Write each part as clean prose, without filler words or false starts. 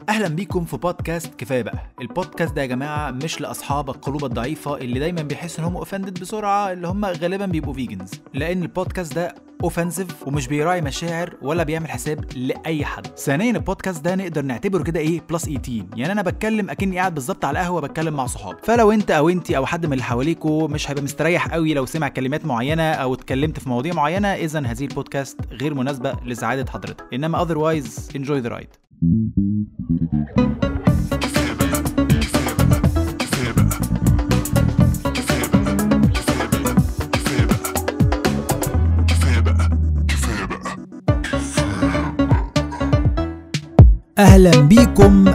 اهلا بيكم في بودكاست كفايه بقى. البودكاست ده يا جماعه مش لاصحاب القلوب الضعيفه اللي دايما بيحسوا ان هم اوفندد بسرعه، اللي هم غالبا بيبقوا فيجنز، لان البودكاست ده اوفنسيف ومش بيراعي مشاعر ولا بيعمل حساب لاي حد. ثانيا البودكاست ده نقدر نعتبره كده ايه بلس 18، يعني انا بتكلم اكني قاعد بالظبط على قهوه بتكلم مع صحابي. فلو انت او انتي او حد من اللي حواليكوا مش هيبقى مستريح قوي لو سمع كلمات معينه او اتكلمت في مواضيع معينه، اذا هذه البودكاست غير مناسبه لسعاده حضرتك، انما otherwise enjoy the ride. اهلا بيكم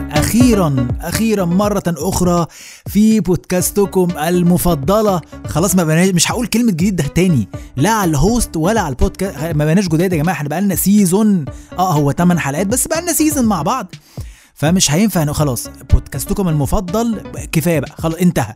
اخيرا مرة اخرى في بودكاستكم المفضلة. خلاص مش هقول كلمة جديد ده تاني، لا على الهوست ولا على البودكاست، ما بقناش جداد يا جماعة، احنا بقالنا سيزون هو 8 حلقات بس بقالنا سيزون مع بعض، فمش هينفع خلاص. بودكاستكم المفضل كفاية بقى، خلاص انتهى.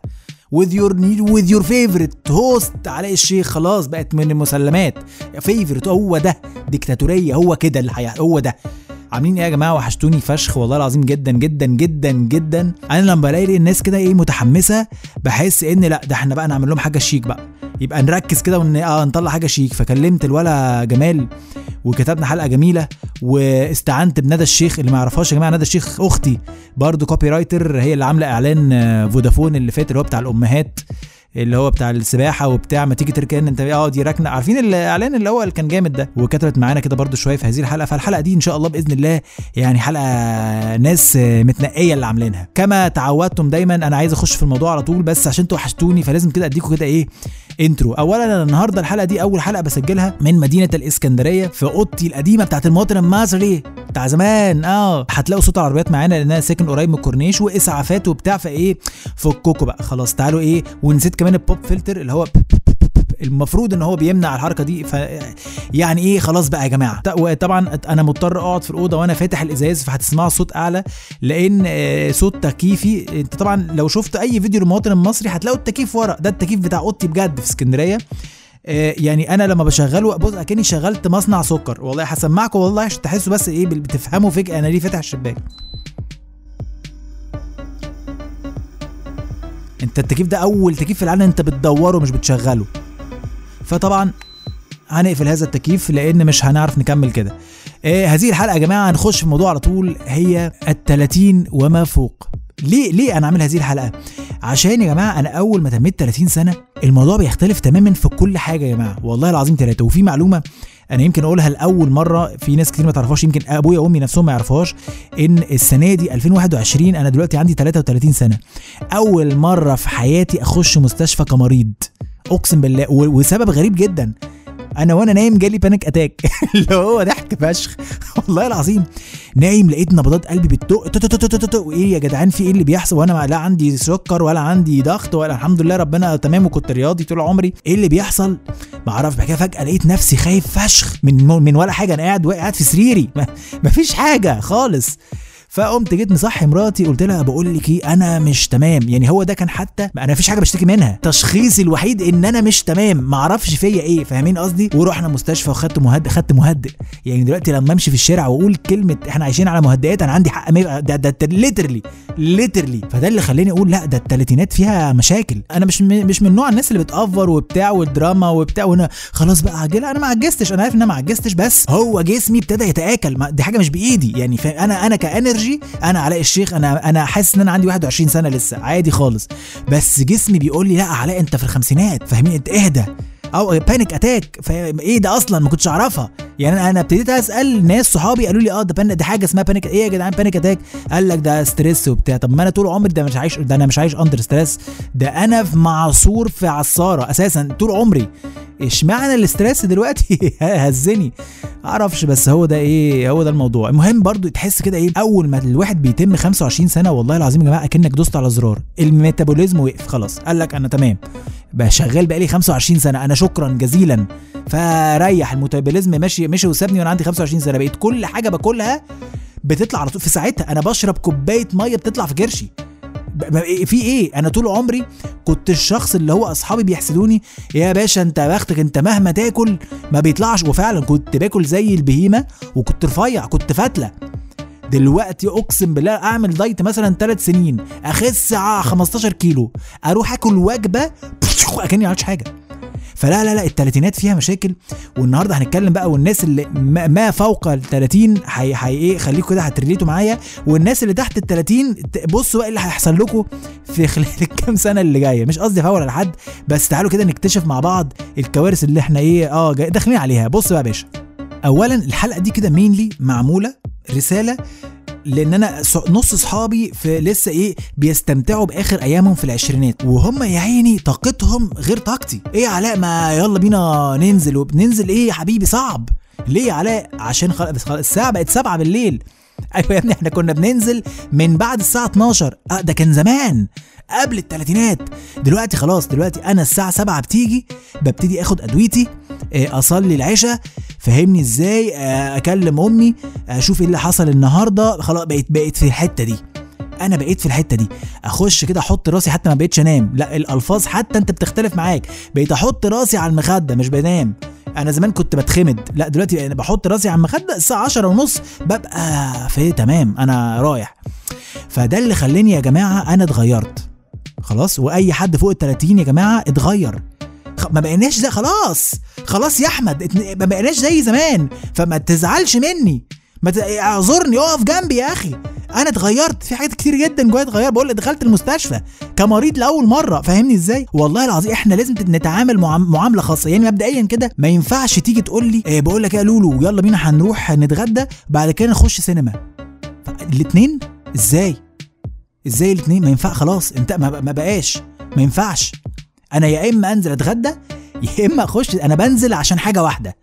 with your favorite host علاء الشيخ، خلاص بقت من المسلمات favorite، هو ده ديكتاتورية، هو كده اللي هو ده. عاملين ايه يا جماعه؟ وحشتوني فشخ والله العظيم جدا جدا جدا جدا. انا لما بلاقي الناس كده ايه متحمسه بحس ان لا ده احنا بقى نعمل لهم حاجه شيك بقى، يبقى نركز كده نطلع حاجه شيك. فكلمت الولا جمال وكتبنا حلقه جميله، واستعنت بندى الشيخ. اللي ما يعرفهاش يا جماعه، ندى الشيخ اختي برضو كوبي رايتر، هي اللي عامله اعلان فودافون اللي فات اللي هو بتاع الامهات، اللي هو بتاع السباحه وبتاع ما تيجي تركن انت دي ركنه، عارفين الاعلان اللي هو اللي كان جامد ده. وكتبت معانا كده برضو شويه في هذه الحلقه. فالحلقه دي ان شاء الله باذن الله يعني حلقه ناس متنقيه اللي عاملينها. كما تعودتم دايما انا عايز اخش في الموضوع على طول، بس عشان انتوا وحشتوني فلازم كده اديكم كده ايه انترو. اولا انا النهارده الحلقه دي اول حلقه بسجلها من مدينه الاسكندريه في اوضتي القديمه بتاعت المواطن المصري بتاع زمان. هتلاقوا صوت العربيات معانا لان انا ساكن قريب من الكورنيش واسعافات وبتاع، فايه فكوكوا بقى خلاص تعالوا ايه. ونسيت كمان البوب فلتر اللي هو المفروض ان هو بيمنع الحركه دي، يعني ايه خلاص بقى يا جماعه. طبعا انا مضطر اقعد في الاوضه وانا فاتح الازاز، فهتسمعوا صوت اعلى لان صوت تكييفي. انت طبعا لو شفت اي فيديو للمواطن المصري هتلاقوا التكييف ورا، ده التكييف بتاع اوضتي بجد في اسكندريه. يعني انا لما بشغله بص اكني شغلت مصنع سكر والله. هسمعكم والله عشان تحسوا بس ايه بتفهموا فكره انا ليه فاتح الشباك. انت التكييف ده اول تكييف في العالم انت بتدوره مش بتشغله، فطبعا هنقفل هذا التكييف لان مش هنعرف نكمل كده. هذه الحلقه يا جماعه هنخش في الموضوع على طول، هي 30 وما فوق. ليه انا عامل هذه الحلقه؟ عشان يا جماعه انا اول ما تميت 30 سنه الموضوع بيختلف تماما في كل حاجه يا جماعه والله العظيم ثلاثه. وفي معلومه انا يمكن اقولها لاول مره، في ناس كتير ما تعرفهاش، يمكن ابويا وامي نفسهم ما يعرفوهاش، ان السنه دي 2021 انا دلوقتي عندي 33 سنه، اول مره في حياتي اخش مستشفى كمريض اقسم بالله. وسبب غريب جدا، انا وانا نايم جالي بانيك اتاك اللي هو ضحك فشخ والله العظيم. نايم لقيت نبضات قلبي بتدق، وايه يا جدعان في ايه اللي بيحصل؟ وانا لا عندي سكر ولا عندي ضغط ولا الحمد لله ربنا تمام، وكنت رياضي طول عمري. ايه اللي بيحصل؟ ما اعرفش. بعد كده فجاه لقيت نفسي خايف فشخ من ولا حاجه، انا قاعد في سريري مفيش حاجه خالص. فقمت جيت مصحي مراتي قلت لها بقول لك ايه انا مش تمام. يعني هو ده كان حتى انا مفيش حاجه بشتكي منها، تشخيصي الوحيد ان انا مش تمام، ما اعرفش فيا ايه، فاهمين قصدي؟ ورحنا مستشفى وخدت مهدئ. يعني دلوقتي لما امشي في الشارع واقول كلمه احنا عايشين على مهدئات انا عندي حق، ده ليترلي. فده اللي خلاني اقول لا ده الثلاثينات فيها مشاكل. انا مش من نوع الناس اللي بتأفر وبتاع والدراما وبتاع وانا خلاص بقى عاجله. انا ما عجزتش، انا عارف ان انا ما عجزتش، بس هو جسمي ابتدى يتآكل، دي حاجه مش بايدي يعني. انا كانرجي انا علاء الشيخ، انا حاسس ان انا عندي 21 سنه لسه عادي خالص، بس جسمي بيقول لي لا علاء انت في الخمسينات، فاهمين؟ انت اهدى او بانيك اتاك. ايه ده اصلا ما كنتش اعرفها يعني. انا ابتديت اسال ناس صحابي قالوا لي ده حاجه اسمها بانيك. ايه يا جدعان بانيك اتاك؟ قال لك ده ستريس وبتاع. طب ما انا طول عمري انا مش عايش اندر ستريس، ده انا في معصور في عصاره اساسا طول عمري. اشمعنى الاسترس دلوقتي هزني اعرفش، بس هو ده الموضوع. المهم برضو تحس كده ايه اول ما الواحد بيتم 25 سنه والله العظيم يا جماعه اكنك دوست على زرار الميتابوليزم وقف خلاص. قال لك انا تمام بقى شغال بقالي 25 سنه انا شكرا جزيلا، فريح الميتابوليزم ماشي وسابني وانا عندي 25 سنه. بقيت كل حاجه باكلها بتطلع على طول في ساعتها. انا بشرب كوبايه ميه بتطلع في كرشي. في ايه؟ انا طول عمري كنت الشخص اللي هو اصحابي بيحسدوني يا باشا انت بختك انت مهما تاكل ما بيطلعش، وفعلا كنت باكل زي البهيمه وكنت رفيع كنت فتله. دلوقتي اقسم بالله اعمل دايت مثلا 3 سنين اخس 15 كيلو، اروح اكل وجبه اكني عملتش حاجه. فلا لا لا الثلاثينات فيها مشاكل، والنهارده هنتكلم بقى. والناس اللي ما فوق ال30 ايه خليكم كده هتريليتوا معايا، والناس اللي تحت ال30 بصوا بقى اللي هيحصل لكم في خلال الكام سنه اللي جايه. مش قصدي افول على حد، بس تعالوا كده نكتشف مع بعض الكوارث اللي احنا داخلين عليها. بص بقى يا باشا، اولا الحلقه دي كده مينلي معموله رساله لان انا نص صحابي في لسه بيستمتعوا باخر ايامهم في العشرينات، وهم يا عيني طاقتهم غير طاقتي. ايه يا علاء ما يلا بينا ننزل، وبننزل ايه يا حبيبي صعب ليه يا علاء؟ عشان الساعه بقت 7 بالليل. ايوه يا ابني احنا كنا بننزل من بعد الساعه 12. ده كان زمان قبل الثلاثينات. دلوقتي خلاص، دلوقتي انا الساعه 7 بتيجي ببتدي اخد ادويتي، اصلي العشاء، فهمني ازاي، اكلم امي، اشوف ايه اللي حصل النهارده. خلاص بقيت في الحته دي. انا بقيت في الحته دي، اخش كده احط راسي، حتى ما بقيتش انام. لا الالفاظ حتى انت بتختلف معاك. بقيت احط راسي على المخده مش بنام. انا زمان كنت بتخمد، لا دلوقتي انا بحط راسي على المخده الساعه 10:30 ببقى في تمام، انا رايح. فده اللي خلاني يا جماعه انا اتغيرت خلاص. واي حد فوق ال30 يا جماعه اتغير، ما بقيناش زي خلاص يا احمد، ما بقيناش زي زمان. فما تزعلش مني، اعذرني، اقف جنبي يا اخي. انا اتغيرت في حاجات كتير جدا جوايا اتغير. بقول لك دخلت المستشفى كمريض لاول مره، فاهمني ازاي؟ والله العظيم احنا لازم نتعامل معامله خاصه. يعني مبدئيا كده ما ينفعش تيجي تقول لي بقول لك يا لولو يلا بينا هنروح نتغدى بعد كده نخش سينما. الاثنين ازاي الاثنين؟ ما ينفع خلاص، انت ما بقاش، ما ينفعش. انا يا اما انزل اتغدى يا اما اخش. انا بنزل عشان حاجه واحده،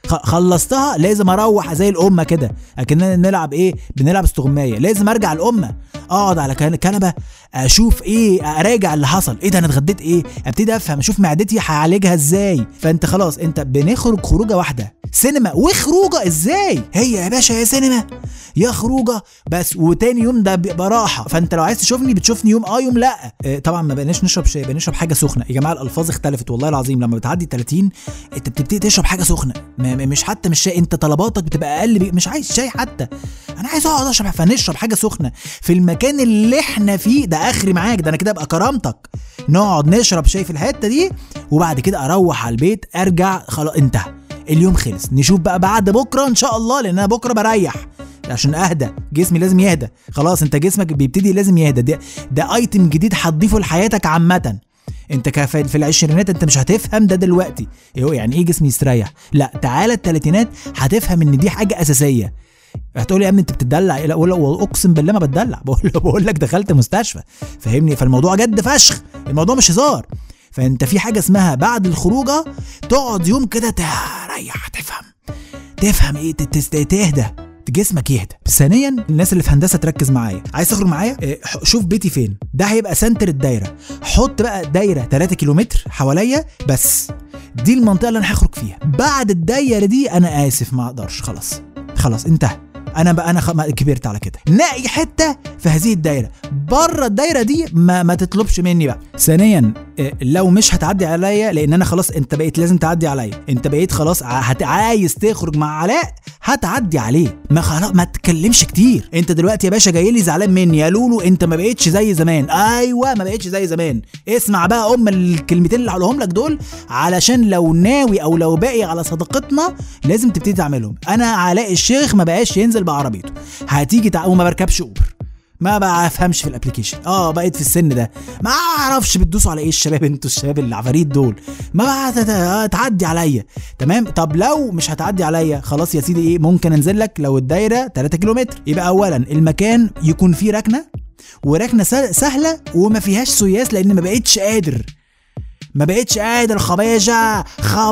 خلصتها لازم اروح زي الامه كده، اكننا نلعب بنلعب استغمايه. لازم ارجع الامه، اقعد على كنبه، اشوف اراجع اللي حصل. ده انا اتغديت ابتدي افهم، اشوف معدتي هعالجها ازاي. فانت خلاص انت بنخرج خروجه واحده، سينما وخروجه ازاي؟ هي يا باشا يا سينما يا خروجه بس، وتاني يوم ده بيبقى راحه. فانت لو عايز تشوفني بتشوفني يوم يوم لا. طبعا ما بقيناش نشرب شاي، بنشرب حاجه سخنه يا جماعه. الالفاظ اختلفت والله العظيم. لما بتعدي 30 انت بتبتدي تشرب حاجه سخنه، مش شاي. انت طلباتك بتبقى اقل، مش عايز شاي حتى، انا عايز اقعد اشرب. فنشرب حاجه سخنه في المكان اللي احنا فيه ده. اخري معاك ده، انا كده ابقى كرامتك. نقعد نشرب شاي في الحته دي، وبعد كده اروح على البيت، ارجع خلاص انتهى اليوم خلص. نشوف بقى بعد بكره ان شاء الله، لان انا بكره بريح عشان اهدى، جسمي لازم يهدى. خلاص انت جسمك بيبتدي لازم يهدى. ده ايتم جديد هتضيفه لحياتك عامه. انت في العشرينات انت مش هتفهم ده دلوقتي يعني ايه جسمي يستريح. لا تعالى الثلاثينات هتفهم ان دي حاجه اساسيه. هتقولي يا ابني انت بتدلع؟ لا اقسم بالله ما بتدلع، بقول لك دخلت مستشفى، فاهمني؟ فالموضوع جد فشخ، الموضوع مش هزار. فانت في حاجه اسمها بعد الخروجه تقعد يوم كده تريح، تفهم تهدى، جسمك يهدى. ثانيا الناس اللي في هندسه تركز معايا، عايز تخرج معايا شوف بيتي فين. ده هيبقى سنتر الدايره. حط بقى دايره 3 كيلومتر حواليا بس، دي المنطقه اللي انا هخرج فيها. بعد الدايره دي انا اسف ما اقدرش، خلاص انتهى. انا كبرت على كده. نقي حته في هذه الدايره، بره الدايره دي ما تطلبش مني بقى. ثانيا لو مش هتعدي عليا، لان انا خلاص انت بقيت لازم تعدي عليا. انت بقيت خلاص عايز تخرج مع علاء هتعدي عليه. ما تتكلمش كتير. انت دلوقتي يا باشا جاي لي زعلان مني يا لولو، انت ما بقيتش زي زمان. ايوه ما بقيتش زي زمان. اسمع بقى الكلمتين اللي هقولهم لك دول، علشان لو ناوي او لو باقي على صداقتنا لازم تبتدي تعملهم. انا علاء الشيخ ما بقاش ينزل بعربيته، هتيجي وما بركبش اوبر، ما بفهمش في الابليكيشن. بقيت في السن ده ما اعرفش بتدوسوا على ايه الشباب، انتوا الشباب العفاريت دول، ما تعدي عليا تمام. طب لو مش هتعدي عليا خلاص يا سيدي ممكن انزل لك لو الدايره 3 كيلومتر. يبقى اولا المكان يكون فيه ركنه، وركنه سهله وما فيهاش سياس، لان ما بقيتش قادر. خباجة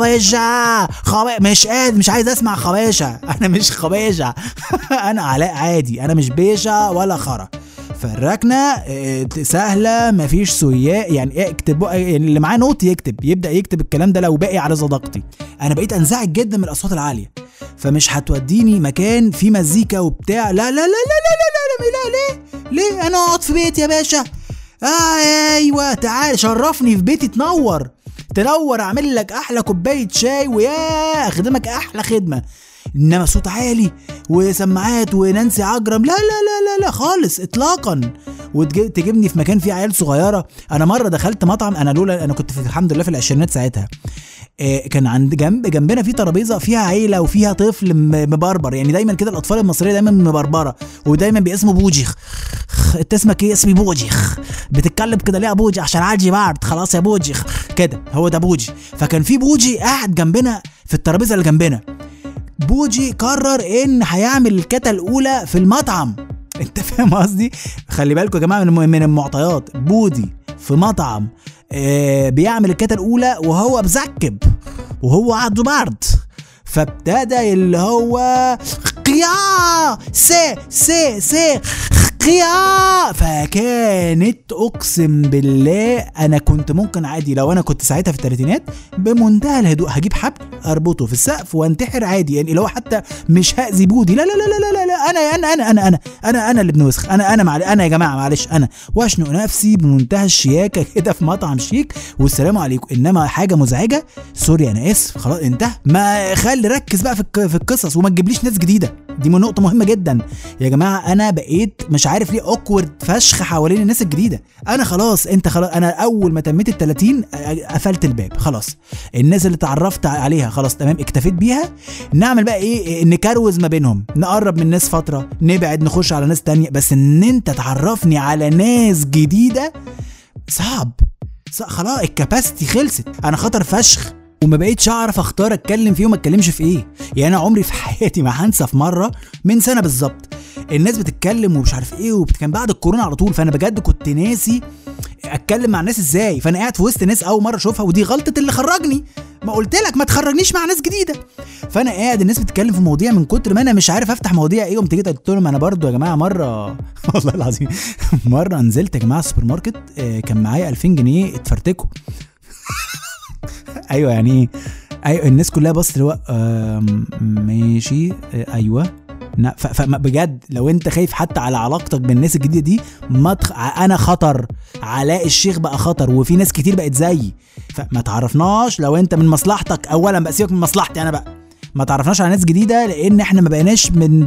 مش قادر، مش عايز اسمع خباجة. انا مش خباجة انا علاء عادي، انا مش بيشة ولا خرا. فالركنة سهلة مفيش سياء. يعني اكتب اللي معاه نوت يبدأ يكتب الكلام ده لو باقي على صداقتي. انا بقيت انزعج جدا من الاصوات العالية، فمش هتوديني مكان فيه مزيكا وبتاع. لا لا لا لا لا لا لا لا ليه انا اقعد في بيتي يا باشا. ايوه تعال شرفني في بيتي، تنور اعمل لك احلى كوبايه شاي ويا اخدمك احلى خدمه. انما صوت عالي وسماعات ونانسي عجرم لا لا لا لا لا خالص اطلاقا، وتجيبني في مكان فيه عيال صغيره. انا مره دخلت مطعم، انا كنت الحمد لله في العشرينات ساعتها، كان عند جنبنا في ترابيزه فيها عيله وفيها طفل مبربر، يعني دايما كده الاطفال المصريه دايما مبربره ودايما باسمه بوجي. انت اسمك ايه؟ اسمي بوجي. بتتكلم كده ليه يا بوجي؟ عشان عاجي بعد خلاص يا بوجي كده، هو ده بوجي. فكان في بوجي قاعد جنبنا في الترابيزه اللي جنبنا. بوجي قرر ان هيعمل الكتا الاولى في المطعم. انت فاهم قصدي؟ خلي بالكم يا جماعه من المعطيات، بودي في مطعم بيعمل الكتا الاولى وهو بزكب وهو عنده برد، فابتدى اللي هو قيا سي قيا. فكانت اقسم بالله انا كنت ممكن عادي لو انا كنت ساعتها في الثلاثينات بمنتهى الهدوء هجيب حبل اربطه في السقف وانتحر عادي، يعني لو حتى مش هاذي بودي. لا لا لا لا لا لا انا اللي بنوسخ، انا يا جماعه معلش، انا واشنق نفسي بمنتهى الشياكه كده في مطعم شيك والسلام عليكم. انما حاجه مزعجه سوري انا اسف خلاص انتهى. ما خلي ركز بقى في القصص وما تجيبليش ناس جديده، دي نقطه مهمه جدا يا جماعه. انا بقيت مش عارف ليه اوكورد فشخ حوالين الناس الجديده. انا خلاص انا اول ما تميت ال30 قفلت الباب خلاص. الناس اللي تعرفت عليها خلاص تمام اكتفيت بيها. نعمل بقى ايه؟ نكروز ما بينهم، نقرب من ناس فتره، نبعد، نخش على ناس تانية. بس ان انت تعرفني على ناس جديده صعب خلاص، الكاباسيتي خلصت. انا خطر فشخ وما بقيتش اعرف اختار اتكلم فيه وما اتكلمش في ايه. يعني انا عمري في حياتي ما هنسى في مره من سنه بالظبط الناس بتتكلم ومش عارف ايه، كان بعد الكورونا على طول، فانا بجد كنت ناسي اتكلم مع الناس ازاي. فانا قاعد في وسط ناس اول مره اشوفها، ودي غلطه اللي خرجني، ما قلت لك ما تخرجنيش مع ناس جديده. فانا قاعد الناس بتتكلم في مواضيع من كتر ما انا مش عارف افتح مواضيع ايه. قمت جيت قلت لهم انا برضو يا جماعه مره والله العظيم مره نزلت يا جماعه السوبر ماركت، كان معايا 2000 جنيه اتفرتكوا ايوه يعني ايوه الناس كلها بصت اللي هو ماشي ايوه. بجد لو انت خايف حتى على علاقتك بالناس الجديده دي انا خطر، علاء الشيخ بقى خطر، وفي ناس كتير بقت زيي. فما تعرفناش لو انت من مصلحتك اولا بقى، سيبك من مصلحتي انا بقى، ما تعرفناش على ناس جديده لان احنا ما بقيناش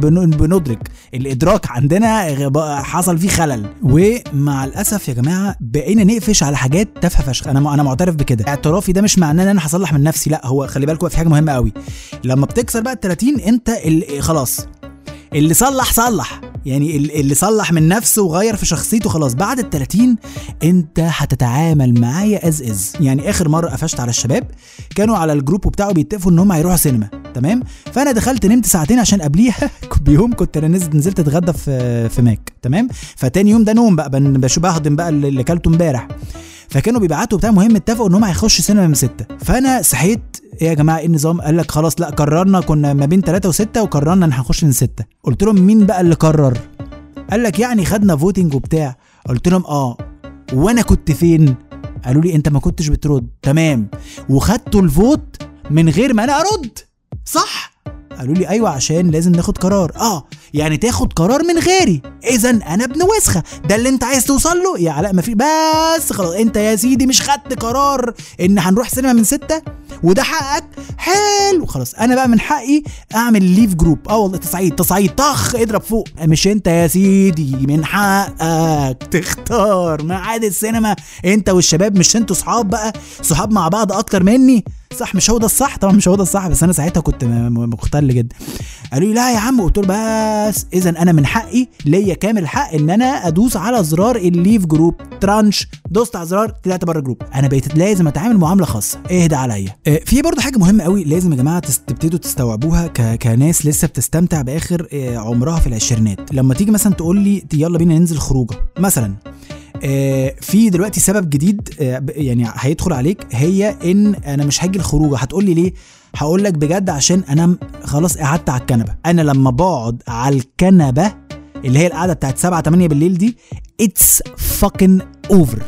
بندرك، الادراك عندنا حصل فيه خلل. ومع الاسف يا جماعه بقينا نقفش على حاجات تافهه فشخ. انا معترف بكده. اعترافي ده مش معناه ان انا هصلح من نفسي، لا، هو خلي بالكم في حاجه مهمه قوي. لما بتكسر بقى ال30 انت خلاص اللي صلح يعني اللي صلح من نفسه وغير في شخصيته خلاص. بعد ال30 انت هتتعامل معايا از يعني. اخر مره قفشت على الشباب كانوا على الجروب بتاعه بيتفقوا ان هم هيروحوا سينما تمام، فانا دخلت نمت ساعتين عشان قبليها بيوم كنت انا نزلت اتغدى في ماك تمام. فتاني يوم ده نوم بقى بهضم بقى اللي كلته امبارح. فكانوا بيبعتوا بتاع مهم، اتفقوا ان هم هيخشوا سينما من 6. فانا صحيت ايه يا جماعه ايه النظام؟ قال لك خلاص لا قررنا، كنا ما بين 3 و6 وقررنا ان هنخش من 6. قلت لهم مين بقى اللي قرر؟ قال لك يعني خدنا فوتنج وبتاع. قلت لهم وانا كنت فين؟ قالوا لي انت ما كنتش بترد. تمام، وخدتوا الفوت من غير ما انا ارد صح؟ قالوا لي ايوه عشان لازم ناخد قرار. يعني تاخد قرار من غيري، اذا انا ابن وسخه، ده اللي انت عايز توصل له يا علاء؟ ما في بس خلاص انت يا سيدي مش خدت قرار ان هنروح سينما من 6 وده حقك حلو خلاص. انا بقى من حقي اعمل ليف جروب. والله تصعيد طخ اضرب فوق. مش انت يا سيدي من حقك تختار ميعاد السينما انت والشباب؟ مش انتوا صحاب بقى، صحاب مع بعض اكتر مني صح؟ مش هو ده الصح طبعا، مش هو ده الصح، بس انا ساعتها كنت مختل جدا. قالوا لي لا يا عم. قلت له بس اذا انا من حقي، ليا كامل حق ان انا ادوس على زرار الليف جروب ترانش. دوست على زرار طلعت بره الجروب. انا بقيت لازم اتعامل معامله خاصه، اهدى عليا. في برضو حاجه مهمه قوي لازم يا جماعه تبتدوا تستوعبوها كناس لسه بتستمتع باخر عمرها في العشرينات. لما تيجي مثلا تقول لي يلا بينا ننزل خروجه مثلا، في دلوقتي سبب جديد يعني هيدخل عليك، هي ان انا مش هاجي الخروجه. هتقول لي ليه؟ هقول لك بجد عشان انا خلاص قعدت على الكنبه. انا لما بقعد على الكنبه اللي هي القعده بتاعت 7-8 بالليل دي it's fucking over.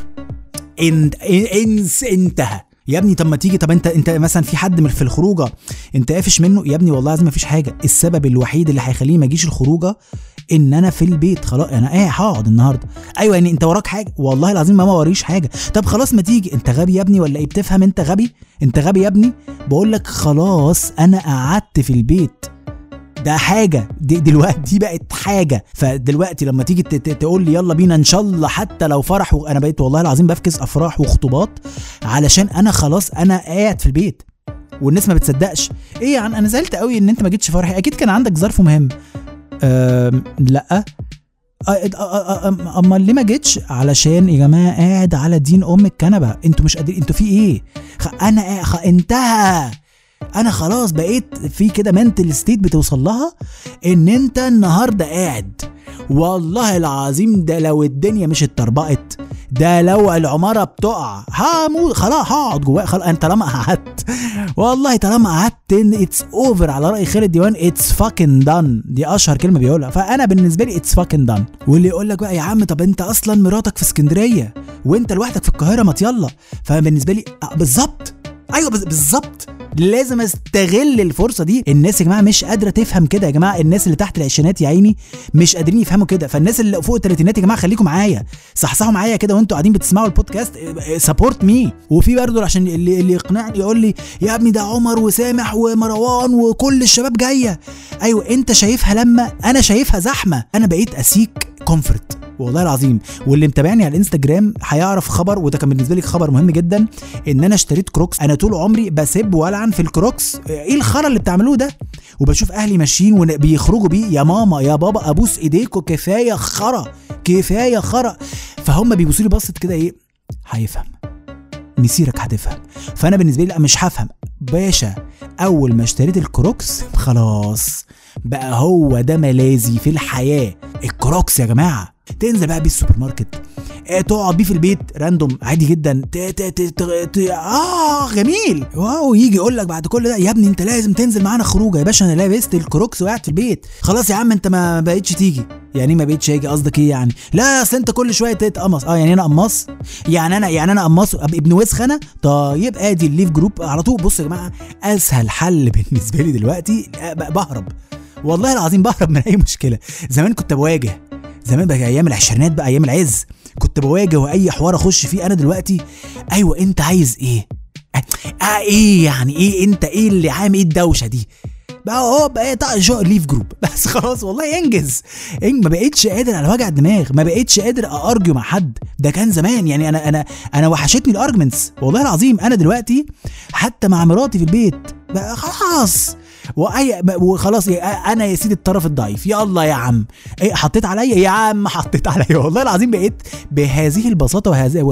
انتهى يا ابني. طب ما تيجي، طب انت مثلا في حد في الخروجه انت قافش منه يا ابني؟ والله لازم مفيش حاجه. السبب الوحيد اللي هيخليني ما اجيش الخروجه ان انا في البيت خلاص. انا هقعد النهارده. ايوه يعني انت وراك حاجه؟ والله العظيم ما وريش حاجه. طب خلاص ما تيجي. انت غبي يا ابني ولا ايه؟ بتفهم؟ انت غبي يا ابني. بقول لك خلاص انا قعدت في البيت ده حاجه دلوقتي بقت حاجه. فدلوقتي لما تيجي تقول لي يلا بينا ان شاء الله حتى لو فرح، انا بقيت والله العظيم بفكس افراح وخطوبات علشان انا خلاص انا قاعد في البيت والناس ما بتصدقش. ايه يعني انا زعلت قوي ان انت ما جيتش فرحي، اكيد كان عندك ظرف مهم. لا اما اللي ما جيتش علشان يا جماعه قاعد على دين الكنبه. انتوا مش قادرين، انتوا في ايه؟ انا انتهى، انا خلاص بقيت في كده منتل ستيت بتوصل لها ان انت النهارده قاعد. والله العظيم ده لو الدنيا مش اتطربقت، ده لو العماره بتقع هموت خلاص، هقعد جوايا خلاص. انت طالما قعدت والله طالما قعدت اتس اوفر، على راي خالد ديوان اتس فاكن دان، دي اشهر كلمه بيقولها. فانا بالنسبه لي اتس فاكن دان. واللي يقول لك بقى يا عم طب انت اصلا مراتك في اسكندريه وانت لوحدك في القاهره ما يلا، فبالنسبه لي بالظبط ايوه بالظبط لازم استغل الفرصه دي. الناس يا جماعه مش قادره تفهم كده يا جماعه، الناس اللي تحت العشرينات يا عيني مش قادرين يفهموا كده. فالناس اللي فوق الثلاثينات يا جماعه خليكم معايا، صحصحوا معايا كده وانتوا قاعدين بتسمعوا البودكاست، سبورت مي. وفي برضه عشان اللي يقنعني يقول لي يا ابني ده عمر وسامح ومروان وكل الشباب جايه. ايوه انت شايفها لما انا شايفها زحمه. انا بقيت اسيك كومفورت والله العظيم. واللي متابعني على الانستجرام هيعرف خبر، وده كان بالنسبه لي خبر مهم جدا، ان انا اشتريت كروكس. انا طول عمري بسب والعن في الكروكس، ايه الخرا اللي بتعملوه ده؟ وبشوف اهلي ماشيين وبيخرجوا بيه، يا ماما يا بابا ابوس ايديكوا كفايه خرا كفايه خرا. فهم بيبصوا لي بصت كده، ايه هيفهم مسيرك هتفهم. فانا بالنسبه لي لا مش هفهم باشا. اول ما اشتريت الكروكس خلاص بقى هو ده ملاذي في الحياه. الكروكس يا جماعه تنزل بقى بيه السوبر ماركت، تقعد بيه في البيت راندوم عادي جدا، جميل واو. يجي يقول لك بعد كل ده يا ابني انت لازم تنزل معانا خروجه. يا باشا انا لابست الكروكس وقاعد في البيت خلاص. يا عم انت ما بقيتش تيجي. يعني ما بقيتش اجي قصدك ايه يعني؟ لا اصل انت كل شويه تتقمص. يعني انا قمص؟ يعني انا قمص ابن وسخنه؟ طيب ادي الليف جروب على طول. بص يا جماعه اسهل حل بالنسبه لي دلوقتي بهرب، والله العظيم بهرب من اي مشكله. زمان كنت بواجه، زمان بقى ايام العشرينات بقى ايام العز كنت بواجه واي حوار اخش فيه. انا دلوقتي ايوه انت عايز ايه؟ ايه يعني ايه انت ايه اللي عامل ايه الدوشه دي بقى؟ هو بقى جو ليف جروب بس خلاص والله انجز. ما بقيتش قادر على وجع الدماغ، ما بقيتش قادر ارجو مع حد. ده كان زمان يعني انا وحشتني الارجمنتس والله العظيم. انا دلوقتي حتى مع مراتي في البيت بقى خلاص وخلاص انا يا سيدي الطرف الضعيف. يلا يا عم ايه حطيت عليا يا عم حطيت عليا والله العظيم. بقيت بهذه البساطه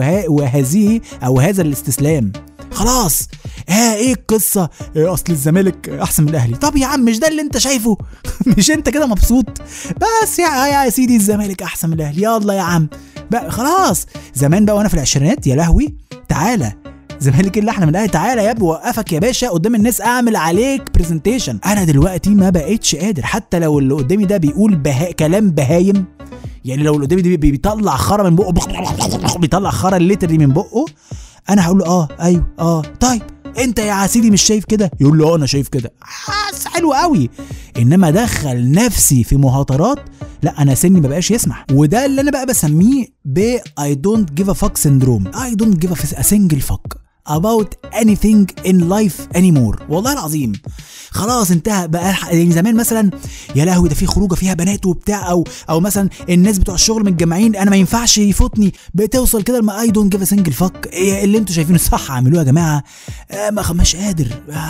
وهذه او هذا الاستسلام. خلاص ايه القصه؟ اصل الزمالك احسن من الاهلي. طب يا عم مش ده اللي انت شايفه؟ مش انت كده مبسوط؟ بس يا سيدي الزمالك احسن من الاهلي، يلا يا عم بقى خلاص. زمان بقى وانا في العشرينات يا لهوي تعالى زمالك اللي احنا من الاهلي، تعالى يا ابني وقفك يا باشا قدام الناس اعمل عليك برزنتيشن. انا دلوقتي ما بقيتش قادر، حتى لو اللي قدامي ده بيقول كلام بهايم، يعني لو اللي قدامي ده بيطلع خرا من بقه، بيطلع خرا الليتر من بقه، انا هقول له ايوه طيب انت يا سيدي مش شايف كده؟ يقول له انا شايف كده. حلو قوي. انما دخل نفسي في مهاترات لا انا سني ما بقاش يسمح. وده اللي انا بقى بسميه ب I don't give a fuck syndrome. I don't give a single fuck about anything in life anymore والله العظيم. خلاص انتهى بقى. يعني زمان مثلا يا لهوي ده في خروجه فيها بنات وبتاع او مثلا الناس بتوع الشغل متجمعين انا ما ينفعش يفوتني. بتوصل كده لما I don't give a single fuck. اللي انتوا شايفينه صح اعملوه يا جماعه. مش قادر.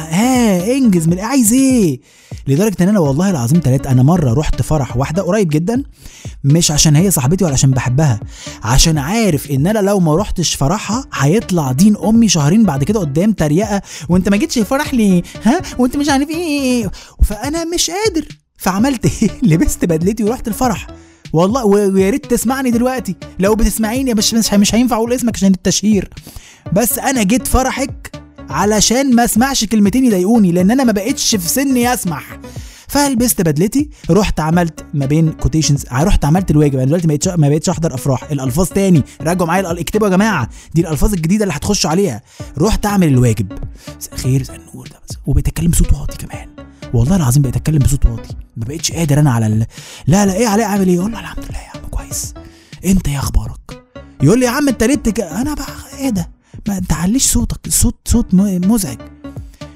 انجز من عايز ايه؟ لدرجه ان انا والله العظيم انا مره رحت فرح واحده قريب جدا، مش عشان هي صاحبتي ولا عشان بحبها، عشان عارف ان انا لو ما رحتش فرحها هيطلع دين امي شهرين بعد كده قدام تريقه، وانت ما جيتش الفرح ليه؟ وانت مش عارف ايه. فانا مش قادر. فعملت ايه؟ لبست بدلتي ورحت الفرح والله. ويا ريت تسمعني دلوقتي، لو بتسمعيني مش هينفع اقول اسمك عشان التشهير، بس انا جيت فرحك علشان ما اسمعش كلمتين يضايقوني، لان انا ما بقتش في سني اسمح. فلبست بدلتي رحت عملت ما بين كوتيشنز، رحت عملت الواجب. انا دلوقتي ما بقتش احضر افراح. الالفاظ تاني راجعوا معايا، اكتبوا يا جماعه دي الالفاظ الجديده اللي هتخشوا عليها. رحت اعمل الواجب خير زي النور ده بس. وبتكلم بصوت واطي كمان والله العظيم، بقيت اتكلم بصوت واطي. ما بقتش قادر انا على لا ايه عليه اعمل ايه؟ اقول له الحمد لله يا عم كويس، انت يا اخبارك؟ يقول لي يا عم انت ليه انا بقى ايه ده؟ ما تعليش صوتك، صوت مزعج.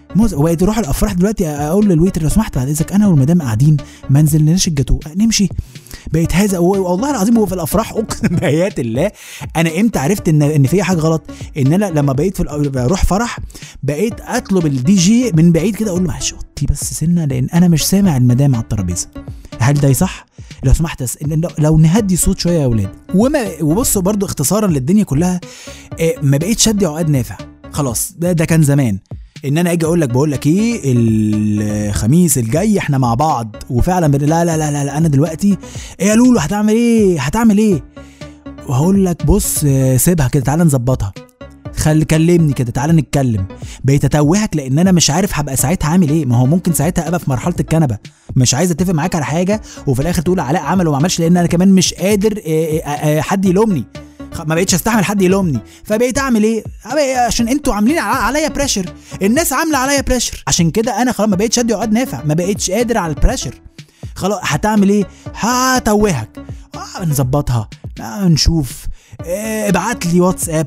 وبقيت اروح الافراح دلوقتي اقول للويتر لو سمحت بعد اذنك انا والمدام قاعدين ما نزلناش الجاتو نمشي. بقيت هذا والله العظيم. هو في الافراح اقسم بايات الله انا امتى عرفت ان في حاجه غلط؟ ان انا لما بقيت بروح فرح بقيت اطلب الدي جي من بعيد كده اقول له معلش وطي بس سنه لان انا مش سامع المدام على الترابيزه. هل ده صح؟ لو سمحت لو نهدي صوت شويه يا اولاد. وبصوا برضو اختصارا للدنيا كلها ما بقيتش ادي عقد نافع خلاص. ده كان زمان ان انا اجي بقول لك ايه الخميس الجاي احنا مع بعض وفعلا لا لا لا لا انا دلوقتي ايه يا لولو هتعمل ايه وهقول لك بص سيبها كده تعالى نظبطها كلمني كده تعالى نتكلم. بقيت اتوهك لان انا مش عارف هبقى ساعتها عامل ايه. ما هو ممكن ساعتها ابقى في مرحله الكنبه مش عايز اتفق معاك على حاجه وفي الاخر تقول علاء عمل وما عملش لان انا كمان مش قادر حد يلومني. ما بقيتش استحمل حد يلومني فبقيت اعمل ايه عشان انتوا عاملين عليا بريشر. الناس عامله عليا بريشر عشان كده انا خلاص ما بقيتش ادي عقد نافع. ما بقيتش قادر على البريشر خلاص. هتعمل ايه؟ هتوهك نظبطها نشوف ابعت لي واتساب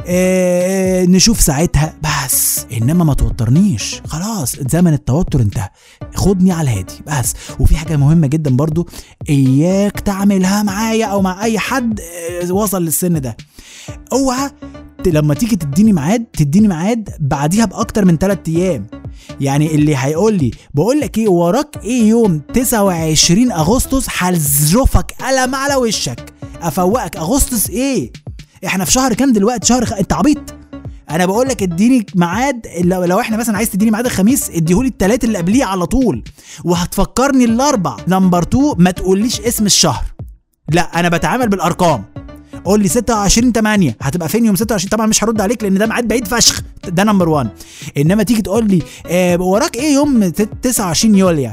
نشوف ساعتها بس. انما ما توترنيش خلاص زمن التوتر انتهى. خدني على الهادي بس. وفي حاجه مهمه جدا برضو اياك تعملها معايا او مع اي حد وصل للسن ده. اوعى لما تيجي تديني ميعاد بعديها باكتر من 3 ايام. يعني اللي هيقول لي بقول لك ايه وراك ايه يوم 29 اغسطس هلزرفك قلم على وشك افوقك. اغسطس ايه؟ احنا في شهر كام دلوقتي؟ انت عبيط. انا بقول لك اديني ميعاد. لو احنا مثلا عايز تديني ميعاد الخميس اديهولي الثلاث اللي قبليه على طول وهتفكرني الاربع. نمبر 2 ما تقوليش اسم الشهر. لا انا بتعامل بالارقام. قول لي 26/8 هتبقى فين يوم 26؟ طبعا مش هرد عليك لان ده ميعاد بعيد فشخ. ده نمبر 1. انما تيجي تقول لي وراك ايه يوم 29 يوليو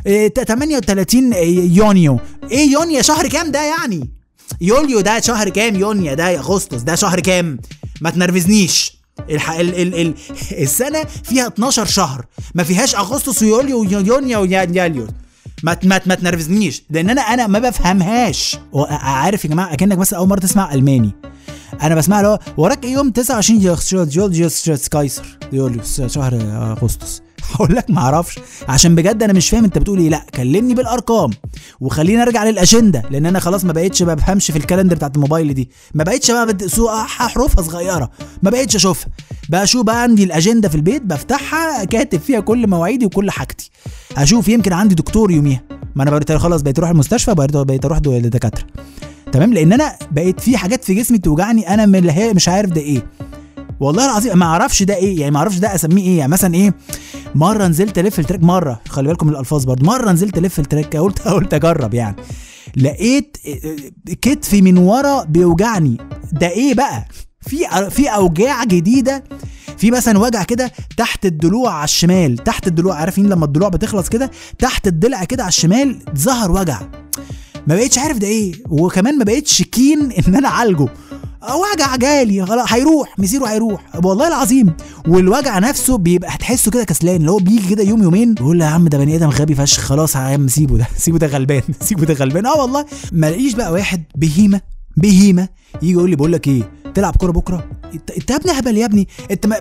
38 يونيو. ايه يونيو شهر كام ده يعني؟ يوليو ده شهر كام؟ يونيو ده اغسطس ده شهر كام؟ ما تنرفزنيش. السنه فيها 12 شهر ما فيهاش اغسطس ويوليو ويونيو ويوليو. ما تنرفزنيش لان انا ما بفهمهاش. عارف يا جماعه اكنك بس اول مره تسمع الماني. انا بسمع له وراك ايه يوم 29 يوليوس كايسر يوليوس شهر اغسطس. هقول لك ما اعرفش عشان بجد انا مش فاهم انت بتقول ايه. لا كلمني بالارقام وخلينا ارجع للاجنده لان انا خلاص ما بقيتش بفهمش في الكالندر بتاعت الموبايل دي. ما بقيتش بقى حروفها صغيره ما بقيتش اشوفها. بقى شو بقى عندي الاجنده في البيت بفتحها كاتب فيها كل مواعيدي وكل حاجتي. اشوف يمكن عندي دكتور يوميها. ما انا بقيت خلاص بقيت اروح المستشفى بقيت اروح للدكاتره تمام لان انا بقيت في حاجات في جسمي توجعني انا مش عارف ده ايه. والله العظيم ما اعرفش ده ايه. يعني ما اعرفش ده اسميه ايه. يعني مثلا ايه مره نزلت الف التراك مره خلي بالكم من الالفاظ برضه. مره نزلت الف التراك قلت اجرب يعني لقيت كتفي من ورا بيوجعني. ده ايه بقى؟ في اوجاع جديده. في مثلا وجع كده تحت الضلوع على الشمال. تحت الضلوع عارفين لما الضلوع بتخلص كده تحت الضلع كده على الشمال ظهر وجع. ما بقيتش عارف ده ايه وكمان ما بقيتش كين ان انا اعالجه. وجع جالي خلاص هيروح مسيره هيروح والله العظيم. والوجع نفسه بيبقى هتحسه كده كسلان اللي هو بيجي كده يوم يومين يقول يا عم ده بني ادم غبي فشخ خلاص يا عم سيبه ده غلبان سيبه ده غلبان. والله ما لاقيش بقى واحد بهيمه يجي يقول لي بقول لك ايه تلعب كوره بكره. انت يا ابني هبل يا ابني.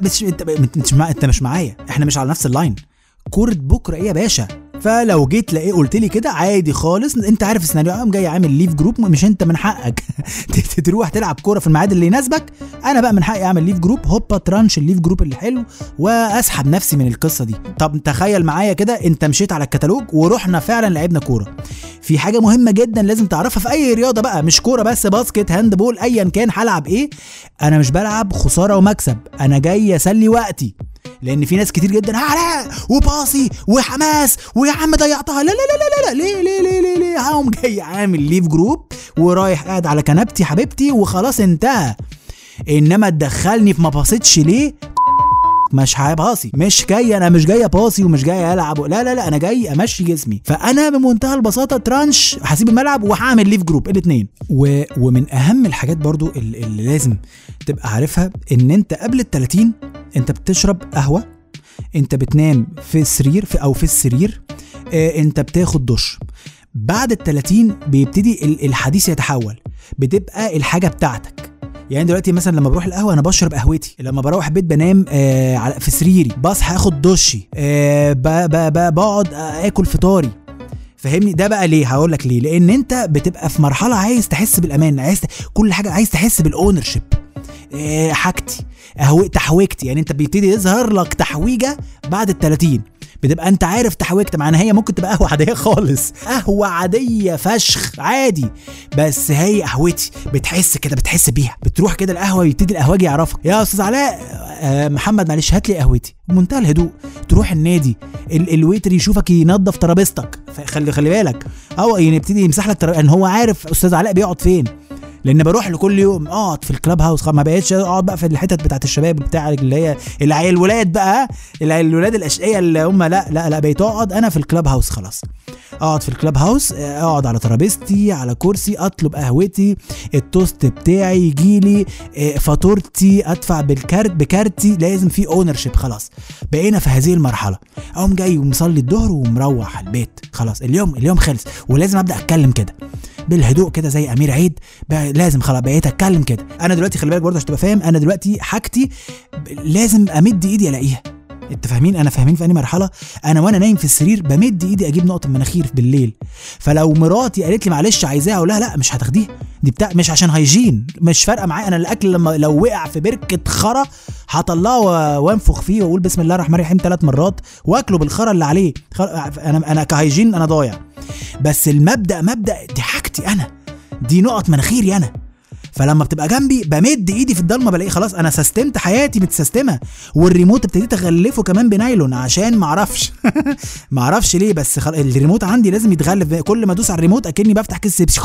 انت مش معايا. احنا مش على نفس اللاين. كوره بكره ايه يا باشا؟ فلو جيت قلت لي كده عادي خالص. انت عارف السيناريو قام جاي عامل ليف جروب. مش انت من حقك تروح تلعب كوره في الميعاد اللي يناسبك. انا بقى من حقي اعمل ليف جروب هوبا ترانش الليف جروب اللي حلو واسحب نفسي من القصه دي. طب تخيل معايا كده انت مشيت على الكتالوج ورحنا فعلا لعبنا كوره. في حاجه مهمه جدا لازم تعرفها في اي رياضه بقى مش كوره بس باسكت هاند بول ايا كان هلعب ايه. انا مش بلعب خساره ومكسب. انا جاي اسلي وقتي لان في ناس كتير جدا علاء وباصي وحماس ويا عم ضيعتها. لا لا لا لا لا ليه هقوم جاي عامل ليف جروب ورايح قاعد على كنبتي حبيبتي وخلاص انتهى. انما تدخلني في ما باصيتش ليه؟ مش هباصي. مش جاي انا مش جاي اباصي ومش جاي العب. لا انا جاي امشي جسمي. فانا بمنتهى البساطه ترانش هسيب الملعب وهعمل ليف جروب الاثنين. ومن اهم الحاجات برضو اللي لازم تبقى عارفها ان انت قبل ال30 انت بتشرب قهوه. انت بتنام في السرير في السرير. انت بتاخد دش. بعد ال30 بيبتدي الحديث يتحول. بتبقى الحاجه بتاعتك. يعني دلوقتي مثلا لما بروح القهوه انا بشرب قهوتي، لما بروح البيت بنام في سريري، بصحى اخد دشي، بقعد اكل فطاري. فهمني ده بقى ليه؟ هقول لك ليه. لان انت بتبقى في مرحله عايز تحس بالامان، عايز كل حاجه عايز تحس بالاونرشيب. حاجتي تحويجتي، يعني انت بيبتدي يظهر لك تحويجه بعد ال30، بتبقى انت عارف تحويجت. معناها هي ممكن تبقى قهوه عاديه خالص، قهوه عاديه فشخ عادي، بس هي قهوتي بتحس كده، بتحس بيها. بتروح كده القهوه يبتدي القهواجي يعرفك، يا استاذ علاء محمد معلش هات لي قهوتي، بمنتهى الهدوء. تروح النادي الويتر يشوفك ينظف ترابيزتك، خلي بالك، او يبتدي يمسح لك ان هو عارف استاذ علاء بيقعد فين. لان بروح لكل يوم اقعد في الكلاب هاوس، ما بقيتش اقعد بقى في الحتت بتاعت الشباب بتاع اللي هي الولاد بقى، الولاد الاشقيه اللي هم لا بقيت اقعد انا في الكلاب هاوس. خلاص اقعد في الكلاب هاوس، اقعد على ترابيزتي على كرسي، اطلب قهوتي، التوست بتاعي يجيلي، فاتورتي ادفع بكارتي، لازم في اونرشيب. خلاص بقينا في هذه المرحله. اقوم جاي ومصلي الظهر ومروح البيت، خلاص اليوم خلص. ولازم ابدا اتكلم كده بالهدوء كده زي امير عيد، لازم خلاص بقيت اتكلم كده. انا دلوقتي خلي بالك برضه عشان تبقى فاهم، انا دلوقتي حاجتي لازم امد ايدي الاقيها. انت فاهمين؟ انا فاهمين في انهي مرحله؟ انا وانا نايم في السرير بمد ايدي اجيب نقطه مناخير بالليل. فلو مراتي قالت لي معلش عايزاها اقول لها لا مش هتاخديها، دي بتاع مش عشان هيجين، مش فارقه معايا. انا الاكل لو وقع في بركه خرا هطلعه وانفخ فيه واقول بسم الله الرحمن الرحيم 3 مرات واكله بالخرا اللي عليه. انا كهيجين انا ضايع. بس المبدا دي حاجتي انا، دي نقط مناخيري انا. فلما بتبقى جنبي بمد ايدي في الضلمه بلاقي خلاص انا سستمت حياتي متسستمه. والريموت ابتديت اغلفه كمان بنايلون عشان معرفش ليه، بس الريموت عندي لازم يتغلف. كل ما ادوس على الريموت اكني بفتح كيس سيبسي،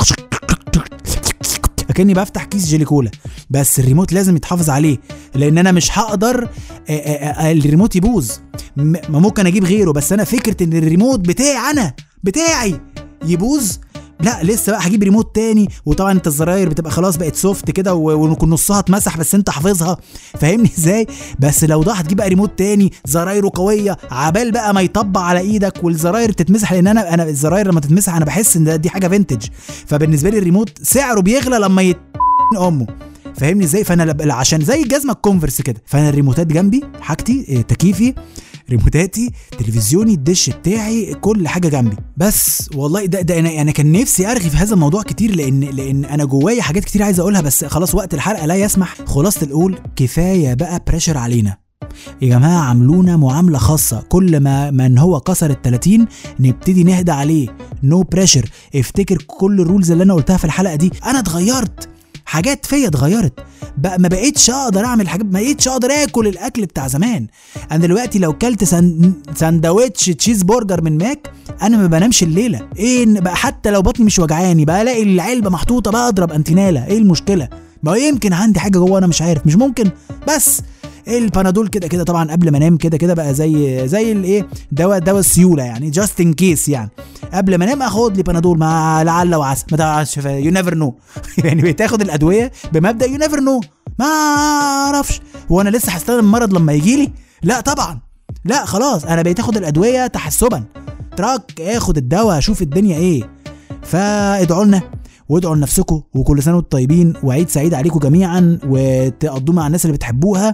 اكني بفتح كيس جيليكولا. بس الريموت لازم يتحافظ عليه، لان انا مش هقدر الريموت يبوظ. ممكن اجيب غيره، بس انا فكره ان الريموت بتاعي يبوظ لا، لسه بقى هجيب ريموت تاني. وطبعا انت الزراير بتبقى خلاص بقت سوفت كده ويكون نصها اتمسح بس انت حافظها، فاهمني ازاي؟ بس لو ضاع هتجيب بقى ريموت تاني زرايره قويه، عبال بقى ما يطبع على ايدك والزراير تتمسح. لان انا الزراير لما تتمسح انا بحس ان دي حاجه فينتج، فبالنسبه لي الريموت سعره بيغلى لما امه، فاهمني ازاي؟ فانا عشان زي الجزمه الكونفرس كده، فانا الريموتات جنبي، حاجتي، تكييفي، ريموتاتي، تلفزيوني، الدش بتاعي، كل حاجه جنبي. بس والله ده انا كان نفسي ارغي في هذا الموضوع كتير، لان انا جوايا حاجات كتير عايز اقولها، بس خلاص وقت الحلقه لا يسمح. خلاصه القول كفايه بقى بريشر علينا يا جماعه، عملونا معامله خاصه. كل ما من هو كسر ال30 نبتدي نهدى عليه، نو بريشر. افتكر كل الرولز اللي انا قلتها في الحلقه دي. انا اتغيرت، حاجات فيا اتغيرت بقى، ما بقيتش اقدر اعمل حاجات، ما بقيتش اقدر اكل الاكل بتاع زمان. انا دلوقتي لو كلت ساندويتش تشيز برجر من ماك انا ما بنامش الليله. ايه بقى؟ حتى لو بطني مش وجعاني بقى الاقي العلبه محطوطه بقى اضرب انتينالا. ايه المشكله؟ ما يمكن عندي حاجه جوه انا مش عارف، مش ممكن. بس البانادول كده طبعا قبل ما انام كده بقى زي الايه، دواء السيوله يعني، جاست ان كيس يعني. قبل ما انام اخد لي بانادول مع لعل وعسى، ما تعرفش، يو نيفر نو. يعني بتاخد الادويه بمبدا يو نيفر نو، ما اعرفش هو انا لسه هستخدم المرض لما يجي لي. لا طبعا لا، خلاص انا بقيت اخد الادويه تحسبا، تراك اخد الدواء اشوف الدنيا ايه. فادعوا لنا وادعوا لنفسكم، وكل سنه وانتم طيبين، وعيد سعيد عليكم جميعا، وتقضوا مع الناس اللي بتحبوها،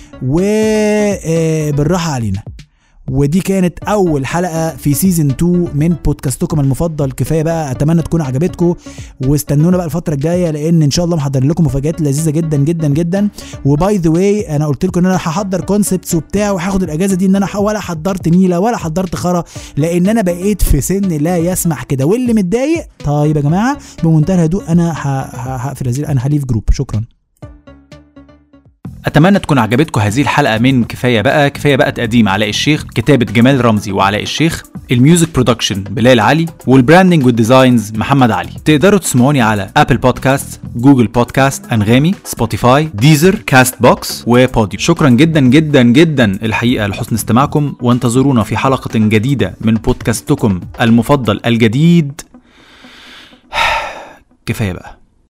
وبالراحه علينا. ودي كانت اول حلقه في سيزن 2 من بودكاستكم المفضل كفايه بقى. اتمنى تكون عجبتكم، واستنونا بقى الفتره الجايه، لان ان شاء الله محضر لكم مفاجآت لذيذه جدا جدا جدا. وباي ذا واي انا قلت لكم ان انا هحضر كونسبتس وبتاع، وهاخد الاجازه دي ان انا ولا حضرت نيله ولا حضرت خرا، لان انا بقيت في سن لا يسمح كده. واللي متضايق طيب يا جماعه بمنتهى الهدوء انا هقفل، انا هليف جروب. شكرا. اتمنى تكون عجبتكم هذه الحلقه من كفايه بقى تقديم علاء الشيخ، كتابه جمال رمزي وعلاء الشيخ، الميوزك برودكشن بلال علي، والبراندنج والديزاينز محمد علي. تقدروا تسمعوني على ابل بودكاست، جوجل بودكاست، انغامي، سبوتيفاي، ديزر، كاست بوكس، وبوديو. شكرا جدا جدا جدا الحقيقه لحسن استماعكم، وانتظرونا في حلقه جديده من بودكاستكم المفضل الجديد كفايه بقى.